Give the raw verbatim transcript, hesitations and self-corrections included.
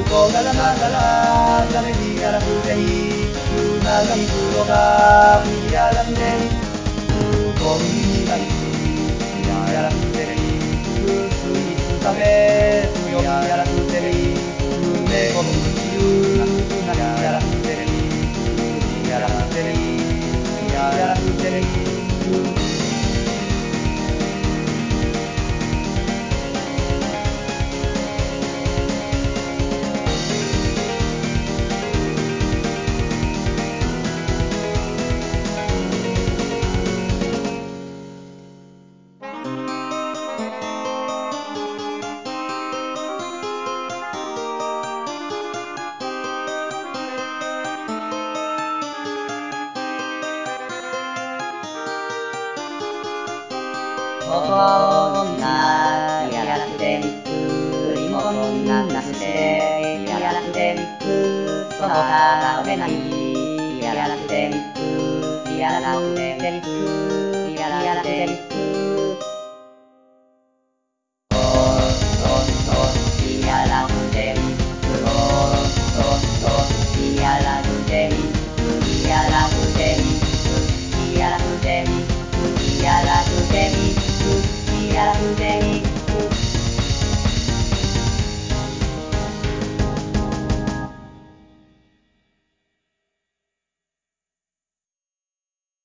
こがらながら誰にやらせてい長い風呂がやらせていこにがいやらせてい薄いつかめ強いやらせてい夢を見るなやらせていやらせていやらせていこんなやらせていくリモコンなんなしてやらせていくその他がめないやらせていくやらせていく